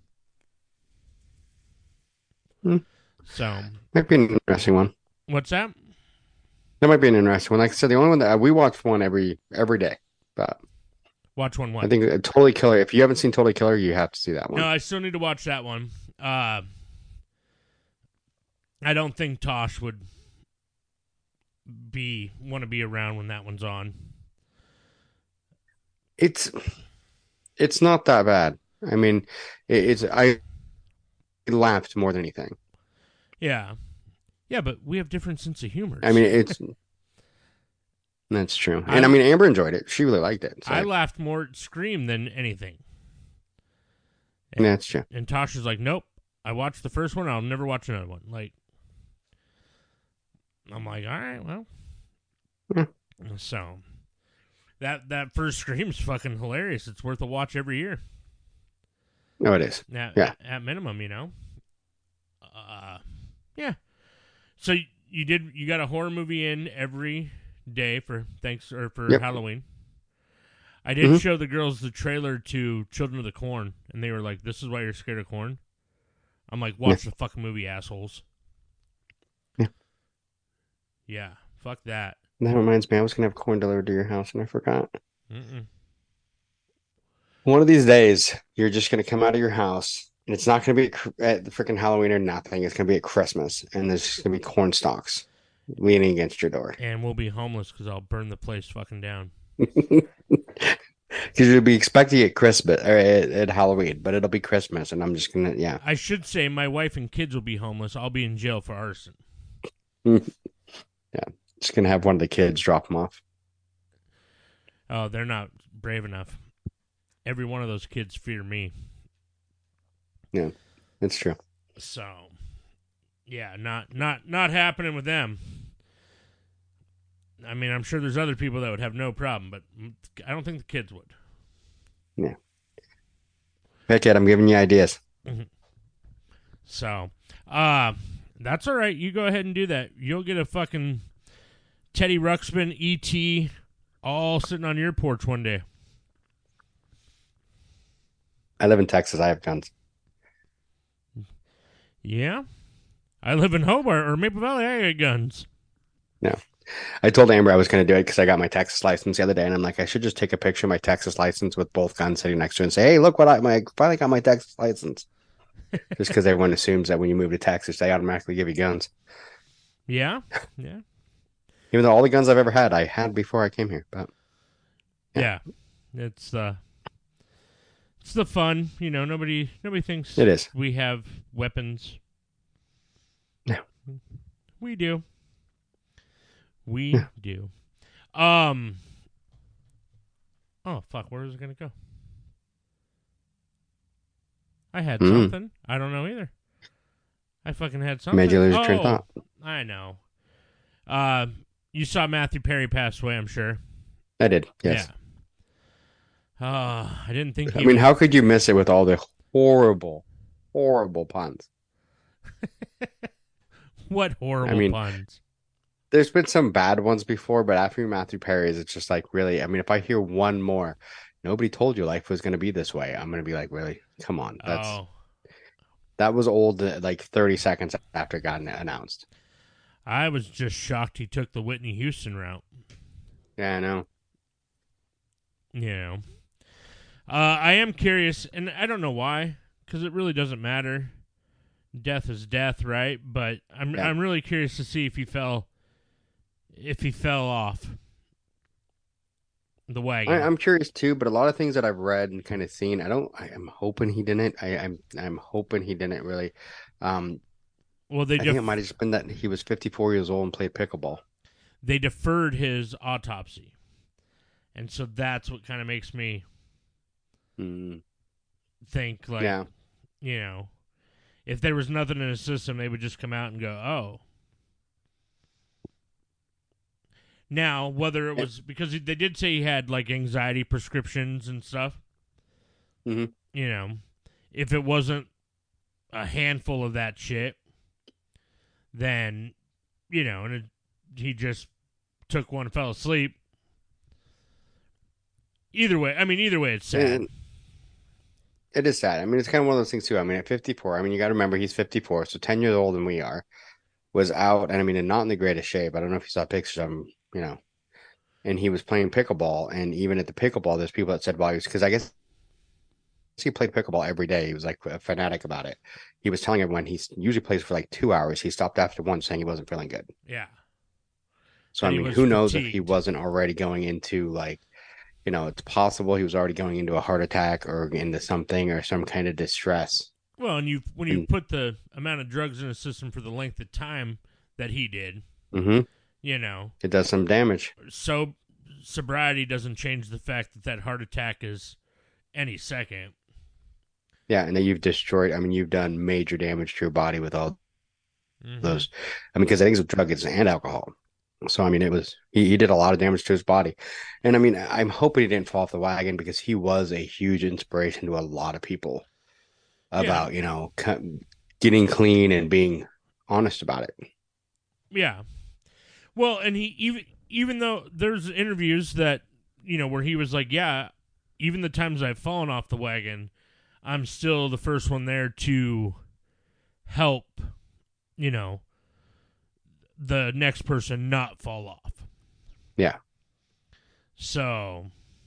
Hmm. So. Might be an interesting one. What's that? That might be an interesting one. Like I said, the only one that we watch one every every day. But watch one. What? I think Totally Killer. If you haven't seen Totally Killer, you have to see that one. No, I still need to watch that one. Uh, I don't think Tosh would be want to be around when that one's on. It's it's not that bad. I mean, it, it's I laughed more than anything. Yeah. Yeah, but we have different sense of humor. I mean, it's that's true. And I, I mean, Amber enjoyed it. She really liked it. So. I laughed more at Scream than anything. And, that's true. And Tasha's like, nope, I watched the first one. I'll never watch another one. Like, I'm like, all right, well. Yeah. So, that that first Scream's fucking hilarious. It's worth a watch every year. No, it is. At, yeah. At minimum, you know. Uh, yeah. So you did you got a horror movie in every day for thanks or for yep. Halloween. I did mm-hmm. show the girls the trailer to Children of the Corn, and they were like, "This is why you're scared of corn." I'm like, "Watch yeah. the fucking movie, assholes." Yeah. Yeah. Fuck that. That reminds me, I was gonna have corn delivered to your house, and I forgot. Mm-mm. One of these days, you're just gonna come out of your house. And it's not going to be at the freaking Halloween or nothing. It's going to be at Christmas. And there's just going to be corn stalks leaning against your door. And we'll be homeless because I'll burn the place fucking down. Because you'll be expecting it Christmas or at, at Halloween, but it'll be Christmas. And I'm just going to, yeah. I should say my wife and kids will be homeless. I'll be in jail for arson. Yeah. Just going to have one of the kids drop them off. Oh, they're not brave enough. Every one of those kids fear me. Yeah, that's true. So, yeah, not not not happening with them. I mean, I'm sure there's other people that would have no problem, but I don't think the kids would. Yeah. Heck it, I'm giving you ideas. Mm-hmm. So, uh, that's all right. You go ahead and do that. You'll get a fucking Teddy Ruxpin E T all sitting on your porch one day. I live in Texas. I have guns. Yeah, I live in Hobart or Maple Valley. I got guns. No, I told Amber I was going to do it because I got my Texas license the other day, and I'm like, I should just take a picture of my Texas license with both guns sitting next to it and say, "Hey, look what I my finally got my Texas license." Just because everyone assumes that when you move to Texas, they automatically give you guns. Yeah, yeah. Even though all the guns I've ever had, I had before I came here, but yeah, yeah it's the it's the fun, you know. Nobody nobody thinks it is. We have weapons. No, we do. We yeah. do. Um. Oh fuck! Where is it gonna go? I had mm. something. I don't know either. I fucking had something. Made you lose oh, train of thought. I know. Uh, you saw Matthew Perry pass away, I'm sure. I did. Yes. Yeah. Uh, I didn't think. I mean, would... how could you miss it with all the horrible, horrible puns? What horrible I mean, puns? There's been some bad ones before, but after Matthew Perry's, it's just like, really, I mean, if I hear one more, nobody told you life was going to be this way. I'm going to be like, really? Come on. That's... Oh. That was old, uh, like thirty seconds after it got announced. I was just shocked he took the Whitney Houston route. Yeah, I know. You know, uh, I am curious, and I don't know why, because it really doesn't matter. Death is death, right? But I'm Yeah. I'm really curious to see if he fell, if he fell off the wagon. I, I'm curious too, but a lot of things that I've read and kind of seen, I don't. I, I'm hoping he didn't. I, I'm I'm hoping he didn't really. Um, Well, they I think it def- might have just been that he was fifty-four years old and played pickleball. they deferred his autopsy, and so that's what kind of makes me Mm, think like, yeah. you know, if there was nothing in his system, they would just come out and go, "Oh." Now, whether it was because they did say he had like anxiety prescriptions and stuff, Mm-hmm. you know, if it wasn't a handful of that shit, then, you know, and it, he just took one and fell asleep. Either way, I mean, either way, it's sad. And it is sad. I mean, it's kind of one of those things too. I mean, at fifty-four, I mean, you got to remember he's fifty-four, so ten years older than we are, was out, and I mean, and not in the greatest shape. I don't know if you saw pictures of him, you know, and he was playing pickleball, and even at the pickleball, there's people that said, well, he was, because I guess he played pickleball every day. He was like a fanatic about it. He was telling everyone he usually plays for like two hours. He stopped after one, saying he wasn't feeling good. Yeah. So, That I he mean, was who knows if he fatigued. wasn't already going into like, you know, it's possible he was already going into a heart attack or into something or some kind of distress. Well, and you when you And put the amount of drugs in his system for the length of time that he did, mhm, you know, it does some damage. so sobriety doesn't change the fact that that heart attack is any second. Yeah, and then you've destroyed. I mean, you've done major damage to your body with all Mm-hmm. those. I mean, because I think it's drugs and alcohol. So I mean, it was he, he did a lot of damage to his body, and I mean, I'm hoping he didn't fall off the wagon because he was a huge inspiration to a lot of people Yeah, about you know getting clean and being honest about it. yeah. Well, and he even even though there's interviews that you know where he was like, yeah, even the times I've fallen off the wagon, I'm still the first one there to help, you know, the next person not fall off. Yeah, So,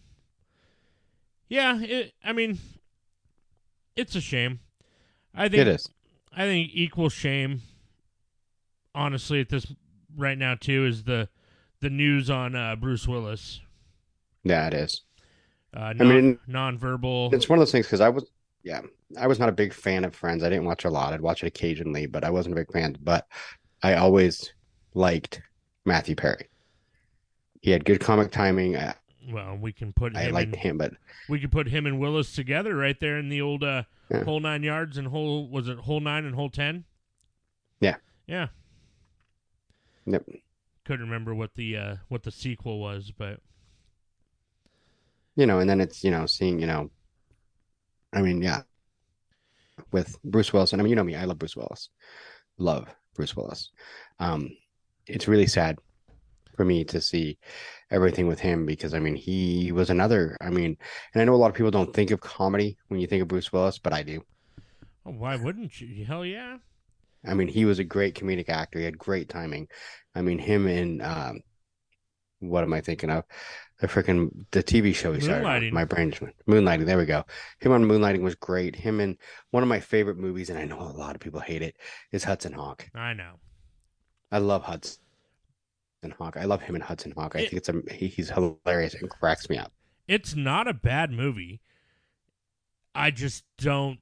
yeah, it, I mean, it's a shame. I it think is. I think equal shame, honestly, at this right now too, is the the news on uh, Bruce Willis. Yeah, it is. Uh, I non mean, nonverbal. it's one of those things because I was, yeah, I was not a big fan of Friends. I didn't watch a lot. I'd watch it occasionally, but I wasn't a big fan. But I always liked Matthew Perry. He had good comic timing. I, Well, we can put I him liked in. him, but We could put him and Willis together right there in the old uh, yeah, whole nine yards and whole was it whole nine and whole ten? yeah, Yeah, yep. couldn't remember what the uh, what the sequel was, but You know, and then it's you know seeing you know, I mean, yeah, with Bruce Willis, and I mean, you know me, I love Bruce Willis, love Bruce Willis. Um, it's really sad for me to see everything with him because I mean he was another I mean and I know a lot of people don't think of comedy when you think of Bruce Willis, but I do. oh, why wouldn't you? Hell yeah! I mean he was a great comedic actor. He had great timing. I mean him in um what am I thinking of? The freaking the T V show he started on. Moonlighting. My brain just went Moonlighting. There we go. Him on Moonlighting was great. Him in one of my favorite movies, and I know a lot of people hate it, is Hudson Hawk. I know. I love Hudson Hawk. I love him in Hudson Hawk. I It, think it's a he, he's hilarious and cracks me up. it's not a bad movie. I just don't.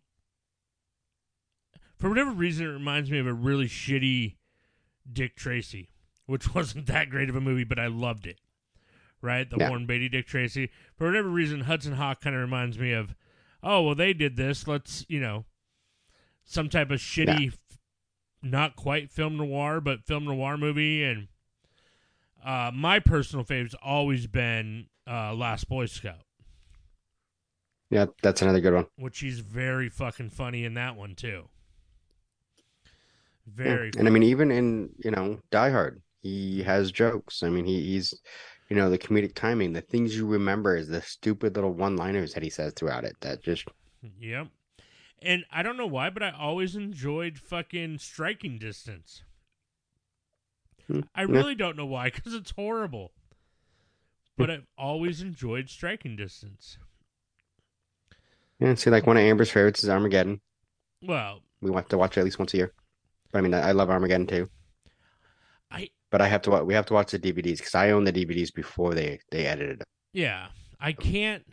For whatever reason, it reminds me of a really shitty Dick Tracy, which wasn't that great of a movie, but I loved it. Right? The Yeah. Warren Beatty Dick Tracy. For whatever reason, Hudson Hawk kind of reminds me of, oh, well, they did this. Let's, you know, some type of Yeah. shitty, not quite film noir, but film noir movie. And uh, my personal favorite's always been uh, Last Boy Scout, Yeah, that's another good one. which he's very fucking funny in that one, too. Yeah. Very And I funny. mean, even in, you know, Die Hard, he has jokes. I mean, he, he's, you know, the comedic timing, the things you remember is the stupid little one-liners that he says throughout it that just, Yep. And I don't know why, but I always enjoyed fucking Striking Distance. Mm, I yeah. really don't know why, because it's horrible. But I've always enjoyed Striking Distance. Yeah, see, like one of Amber's favorites is Armageddon. Well, We want to watch it at least once a year. But I mean, I love Armageddon too. I But I have to wa- we have to watch the D V Ds because I own the D V Ds before they they edited it. yeah, I can't.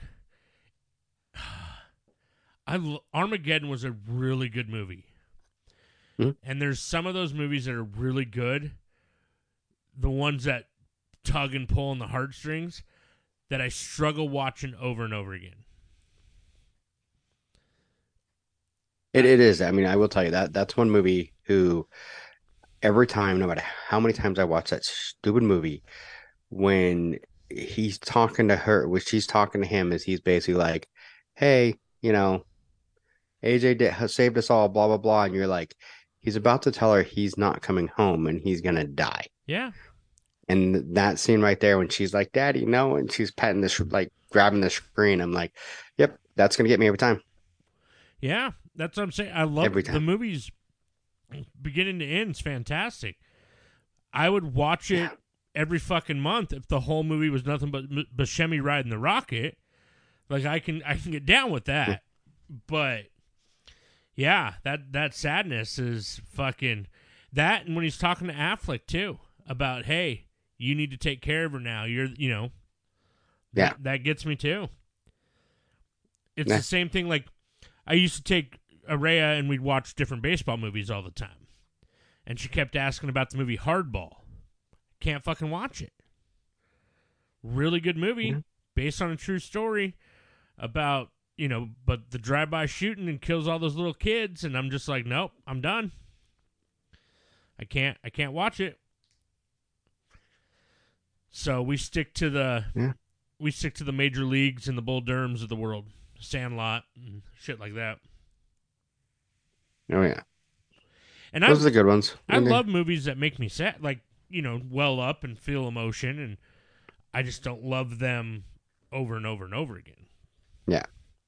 I l- Armageddon was a really good movie, Mhm. and there's some of those movies that are really good. The ones that tug and pull on the heartstrings that I struggle watching over and over again. It it is. I mean, I will tell you that that's one movie who every time, no matter how many times I watch that stupid movie, when he's talking to her, when she's talking to him, is he's basically like, "Hey, you know, A J did, has saved us all, blah blah blah," and you're like, he's about to tell her he's not coming home and he's gonna die. Yeah, And that scene right there when she's like, "Daddy, no," and she's petting this, like grabbing the screen, I'm like, "Yep, that's gonna get me every time." yeah, that's what I'm saying. I love Every the time. movies, beginning to end. Is fantastic. I would watch it Yeah. every fucking month if the whole movie was nothing but M- Buscemi riding the rocket. Like I can, I can get down with that. But yeah, that that sadness is fucking that. And when he's talking to Affleck too about, hey, you need to take care of her now. You're, you know, Yeah. that, that gets me too. It's Yeah. the same thing. Like I used to take Araya and we'd watch different baseball movies all the time, and she kept asking about the movie Hardball. Can't fucking watch it. Really good movie, Yeah. based on a true story about, you know, but the drive-by shooting and kills all those little kids, and I'm just like, nope, I'm done. I can't, I can't watch it. So we stick to the, Yeah. we stick to the major leagues and the Bull Durhams of the world, Sandlot and shit like that. Oh yeah, And those I, are the good ones. I And they- love movies that make me sad, like, you know, well up and feel emotion, and I just don't love them over and over and over again. Yeah.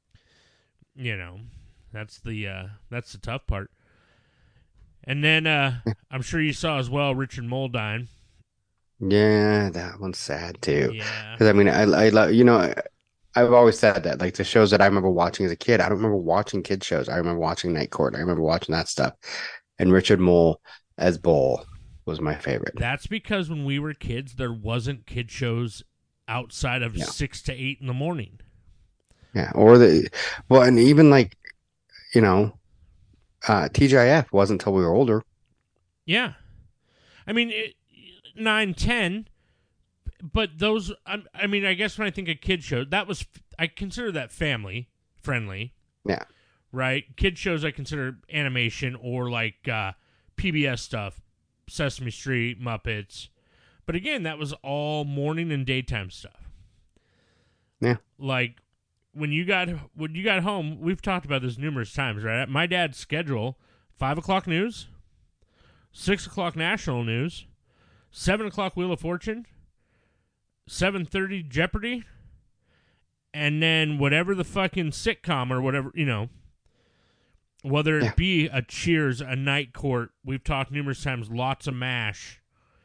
You know, that's the uh, that's the tough part. And then uh, I'm sure you saw as well Richard Moldine. Yeah, that one's sad too. Yeah. Because I mean, I I love you know, I- I've always said that like the shows that I remember watching as a kid. I don't remember watching kid shows. I remember watching Night Court. I remember watching that stuff. And Richard Mole as Bull was my favorite. That's because when we were kids, there wasn't kid shows outside of Yeah. six to eight in the morning. Yeah, or the well, and even like you know, uh, T G I F wasn't until we were older. Yeah. I mean, it, nine, ten, but those, I, I mean, I guess when I think of kid shows, that was, I consider that family friendly. Yeah. Right? Kid shows I consider animation or like uh, P B S stuff, Sesame Street, Muppets. But again, that was all morning and daytime stuff. Yeah. Like when you got when you got home, we've talked about this numerous times, right? My dad's schedule: five o'clock news, six o'clock national news, seven o'clock Wheel of Fortune, seven thirty Jeopardy, and then whatever the fucking sitcom or whatever, you know. Whether it Yeah. be a Cheers, a Night Court, we've talked numerous times, lots of MASH.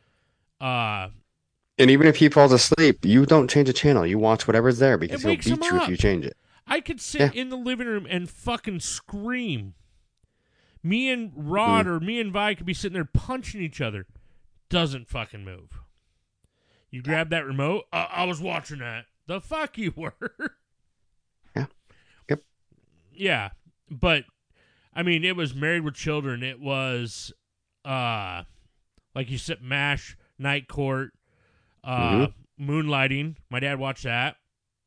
Uh, And even if he falls asleep, you don't change the channel. You watch whatever's there because It he'll wakes beat him you up. if you change it. I could sit Yeah. in the living room and fucking scream. Me and Rod Mm. or me and Vi could be sitting there punching each other. Doesn't fucking move. You grab that remote. Uh, I was watching that. The fuck you were. Yeah. Yep. Yeah, but I mean, it was Married with Children. It was, uh, like you said, MASH, Night Court, uh, Moonlighting. My dad watched that.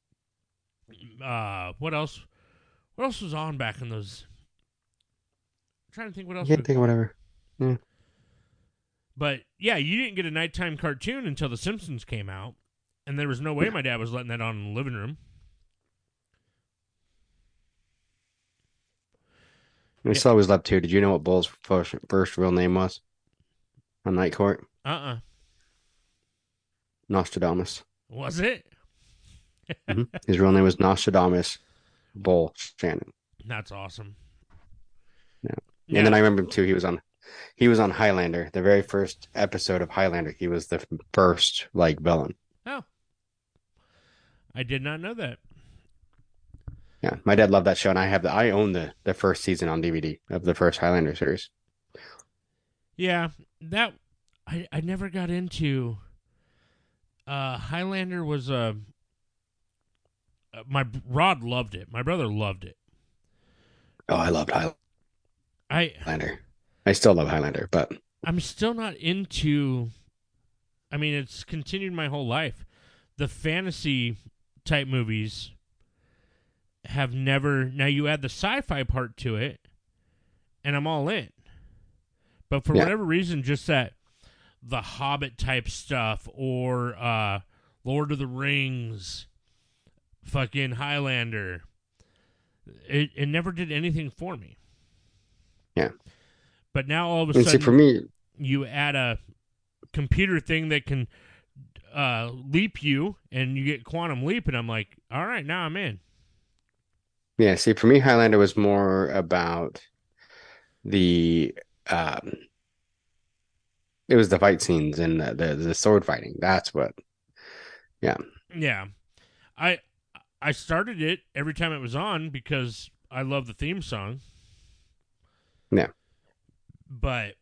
Uh, what else? What else was on back in those? I'm trying to think what I else. can't we- think of whatever. Yeah. But yeah, you didn't get a nighttime cartoon until The Simpsons came out, and there was no way my dad was letting that on in the living room. I still always loved too. Did you know what Bull's first, first real name was on Night Court? Uh-uh. Nostradamus. Was it? Mhm. His real name was Nostradamus Bull Shannon. That's awesome. Yeah. And then Yeah. I remember him too. He was on he was on Highlander, the very first episode of Highlander. He was the first like villain. Oh, I did not know that. Yeah, my dad loved that show, and I have the I own the the first season on D V D of the first Highlander series. Yeah, that I I never got into. Uh, Highlander was a. Uh, my Rod loved it. My brother loved it. Oh, I loved I Highlander. I still love Highlander, but I'm still not into. I mean, it's continued my whole life. The fantasy type movies have never. Now you add the sci-fi part to it, and I'm all in. But for yeah, whatever reason, just that the Hobbit type stuff or uh, Lord of the Rings, fucking Highlander, it it never did anything for me. yeah. But now all of a And see, sudden, for me, you add a computer thing that can uh, leap you, and you get Quantum Leap, and I'm like, all right, now I'm in. yeah, see, for me, Highlander was more about the um, it was the fight scenes and the, the the sword fighting. That's what, yeah, Yeah, I I started it every time it was on because I love the theme song, yeah, but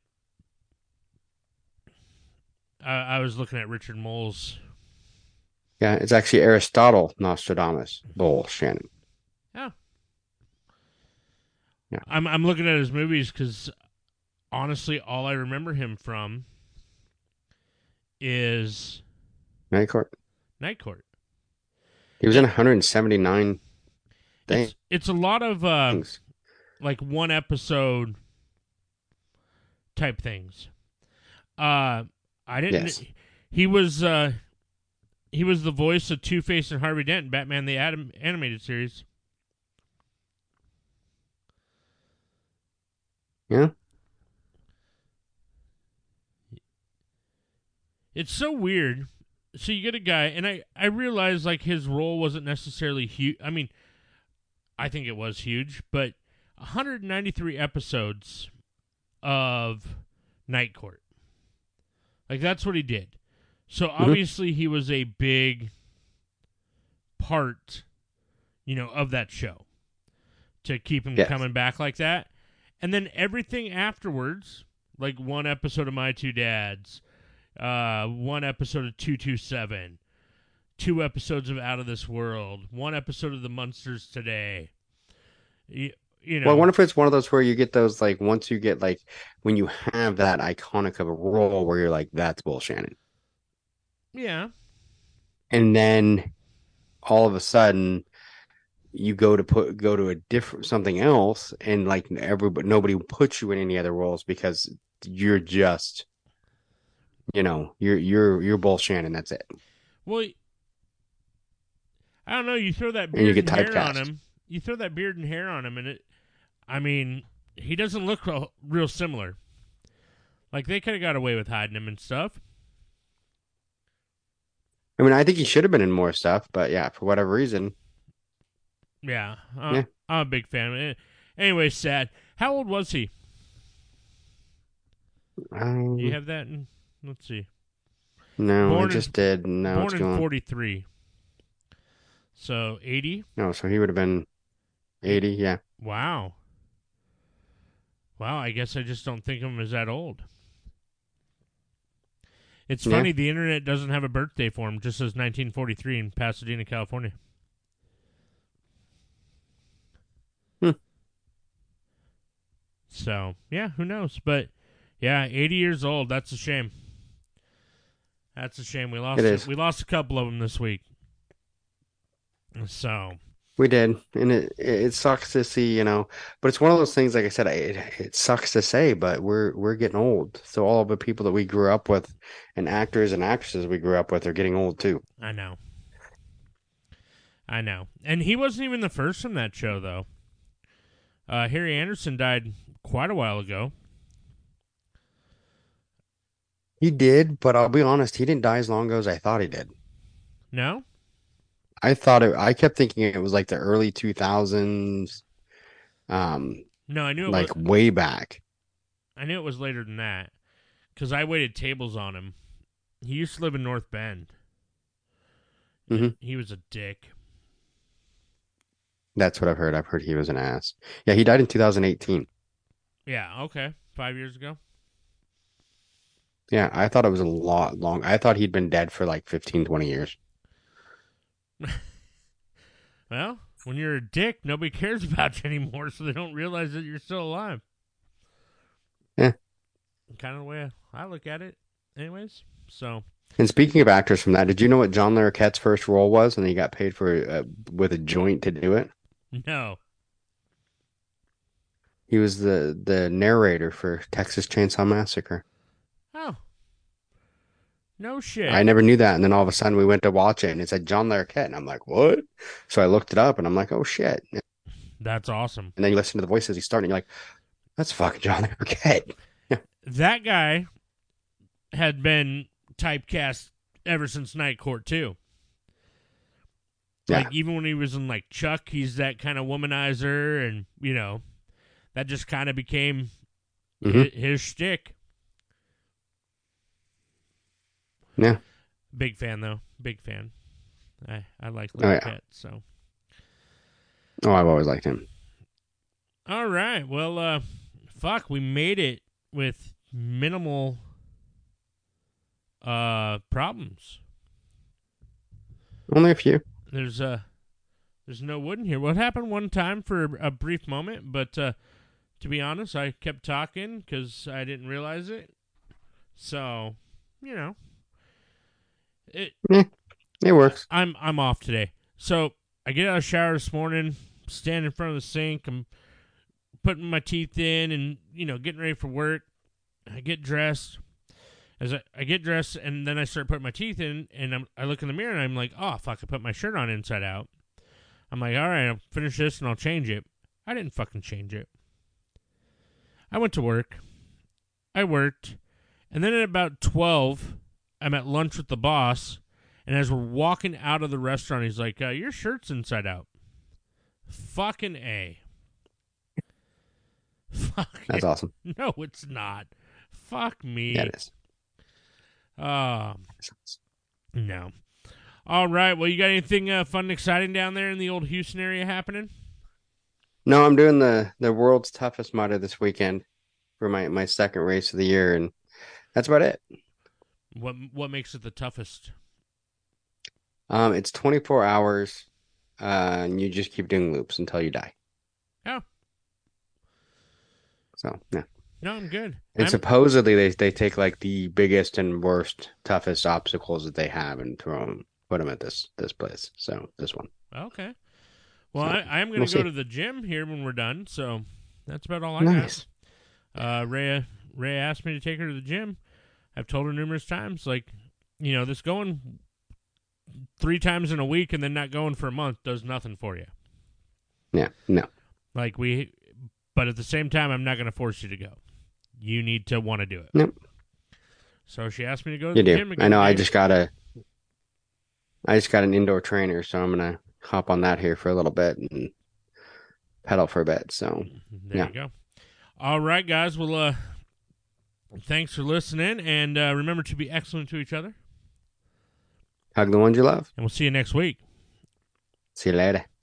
I, I was looking at Richard Mole's. yeah. It's actually Aristotle Nostradamus Bull Shannon. Yeah, Yeah, I'm I'm looking at his movies because honestly, all I remember him from is Night Court. Night Court. He was in one hundred seventy-nine It's it's a lot of uh, things. like one episode type things. Uh, I didn't. Yes. He was uh, he was the voice of Two Face and Harvey Dent in Batman the Adam animated series. Yeah. It's so weird. So you get a guy, and I I realize like his role wasn't necessarily huge. I mean, I think it was huge, but one hundred ninety-three episodes of Night Court. Like that's what he did. So obviously he was a big part, you know, of that show to keep him Yes. coming back like that. And then everything afterwards, like one episode of My Two Dads, uh, one episode of two two seven, two episodes of Out of This World, one episode of The Munsters Today. You, you know, Well, I wonder if it's one of those where you get those like once you get like when you have that iconic of a role where you're like, that's Bull Shannon. yeah, And then all of a sudden you go to put go to a different something else and like everybody nobody puts you in any other roles because you're just you know, you're you're you're Bull Shannon, that's it. well, I don't know. You throw that And you beard get and, hair on typecast. him. You throw that beard and hair on him, and it. I mean, he doesn't look real, real similar. Like they could have got away with hiding him and stuff. I mean, I think he should have been in more stuff, but yeah, for whatever reason. Yeah, uh, Yeah. I'm a big fan. Eh, Anyway, sad. How old was he? Um, Do you have that? In, let's see. no, born I in- just did. No, Born it's in going. forty-three. So eighty. No, so he would have been eighty, yeah. Wow. Wow. I guess I just don't think of him as that old. It's Yeah. funny. The internet doesn't have a birthday for him. It just says nineteen forty-three in Pasadena, California. Hmm. So yeah, who knows? But yeah, eighty years old. That's a shame. That's a shame. We lost. It is. We lost a couple of them this week. So We did, and it it sucks to see, you know. But it's one of those things. Like I said, it it sucks to say, but we're we're getting old. So all of the people that we grew up with, and actors and actresses we grew up with, are getting old too. I know. I know. And he wasn't even the first from that show, though. Uh, Harry Anderson died quite a while ago. He did, but I'll be honest, he didn't die as long ago as I thought he did. No? I thought it. I kept thinking it was like the early two thousands. Um, No, I knew it like was, way back. I knew it was later than that because I waited tables on him. He used to live in North Bend. Mm-hmm. He was a dick. That's what I've heard. I've heard he was an ass. Yeah, he died in two thousand eighteen. Yeah, okay. Five years ago. Yeah, I thought it was a lot long. I thought he'd been dead for like fifteen, twenty years. Well, when you're a dick, nobody cares about you anymore, so they don't realize that you're still alive. Yeah. Kind of the way I look at it, anyways. So. And speaking of actors from that, did you know what John Larroquette's first role was, and he got paid for uh, with a joint to do it? No. He was the the narrator for Texas Chainsaw Massacre. Oh. No shit. I never knew that, and then all of a sudden we went to watch it, and it said John Larroquette, and I'm like, what? So I looked it up, and I'm like, oh shit. That's awesome. And then you listen to the voices he's starting, and you're like, that's fucking John Larroquette. Yeah. That guy had been typecast ever since Night Court too. Yeah. Like even when he was in like Chuck, he's that kind of womanizer, and you know, that just kind of became Mm-hmm. his, his shtick. Yeah. Big fan though. Big fan. I I like Oh, yeah. Larroquette, so. Oh, I've always liked him. All right. Well, uh, fuck, we made it with minimal uh problems. Only a few. There's uh there's no wood in here. What happened one time for a brief moment, but uh, to be honest, I kept talking because I didn't realize it. So, you know, it. Yeah, it works. I'm I'm off today. So I get out of the shower this morning, stand in front of the sink. I'm putting my teeth in, and you know, getting ready for work. I get dressed. As I, I get dressed, and then I start putting my teeth in, and I'm, I look in the mirror, and I'm like, oh, fuck, I put my shirt on inside out. I'm like, all right, I'll finish this, and I'll change it. I didn't fucking change it. I went to work. I worked. And then at about twelve, I'm at lunch with the boss, and as we're walking out of the restaurant, he's like, uh, your shirt's inside out. Fucking A. Fuck That's it. awesome. No, it's not. Fuck me. Yeah, it is. Uh, no. All right. Well, you got anything uh, fun and exciting down there in the old Houston area happening? No, I'm doing the the world's toughest mudder this weekend for my, my second race of the year, and that's about it. What What makes it the toughest? Um, it's twenty-four hours, uh, and you just keep doing loops until you die. Oh. So, yeah. No, I'm good. And I'm, supposedly they they take like the biggest and worst, toughest obstacles that they have and throw them, put them at this this place. So this one. Okay. Well, So, I, I am going to we'll go see. to the gym here when we're done, so that's about all I Nice. got. Uh, Ray, Ray asked me to take her to the gym. I've told her numerous times, like, you know, this going three times in a week and then not going for a month does nothing for you. Yeah. No. Like, we, but at the same time, I'm not going to force you to go. You need to want to do it. Nope. So she asked me to go to You the do. gym. I know. I again. just got a. I just got an indoor trainer, so I'm gonna hop on that here for a little bit and pedal for a bit. So There yeah. you go. All right, guys. Well, uh, thanks for listening, and uh, remember to be excellent to each other. Hug the ones you love. And we'll see you next week. See you later.